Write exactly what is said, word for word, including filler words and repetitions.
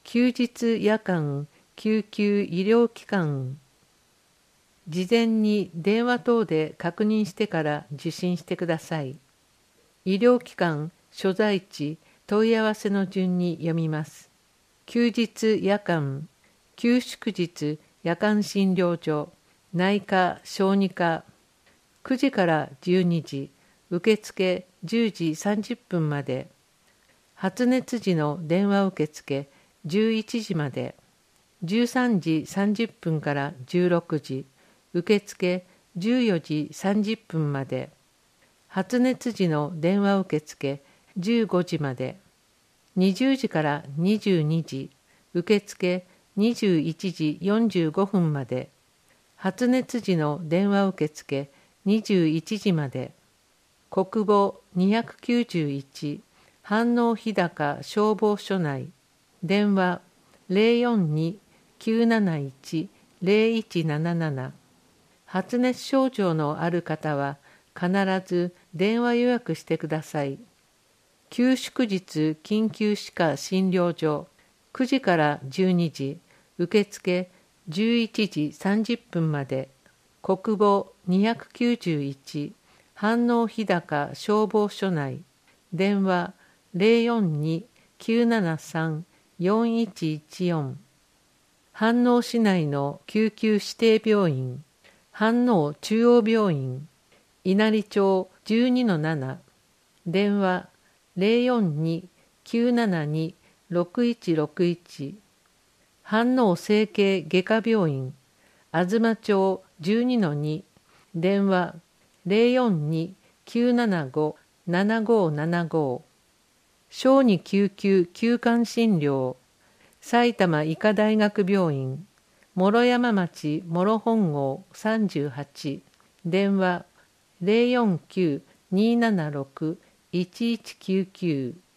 休日夜間救急医療機関、事前に電話等で確認してから受診してください。医療機関、所在地、問い合わせの順に読みます。休日夜間、休祝日夜間診療所、内科、小児科、くじからじゅうにじ、受付じゅうじさんじゅっぷんまで、発熱時の電話受付じゅういちじまで、じゅうさんじさんじゅっぷんからじゅうろくじ、受付じゅうよじさんじゅっぷんまで、発熱時の電話受付じゅうごじまで、にじゅうじからにじゅうにじ、受付にじゅういちじよんじゅうごふんまで、発熱時の電話受付にじゅういちじまで、国母にひゃくきゅうじゅういち、飯能日高消防署内、電話 ゼロよんに きゅうなないち ゼロいちなななな、発熱症状のある方は必ず電話予約してください。休祝日緊急歯科診療所くじからじゅうにじ、受付じゅういちじさんじゅっぷんまで、国母にひゃくきゅうじゅういち、飯能日高消防署内、電話 ゼロよんに きゅうななさん よんいちいちよん、飯能市内の救急指定病院、飯能中央病院、稲荷町 じゅうにのなな、電話 ゼロよんに きゅうななに ろくいちろくいち、飯能整形外科病院、東町 じゅうにのに、電話 ゼロよんに きゅうななご ななごななご、小児救急急患診療、埼玉医科大学病院、諸山町諸本郷さんじゅうはち、電話 ゼロよんきゅう にーななろく いちいちきゅうきゅう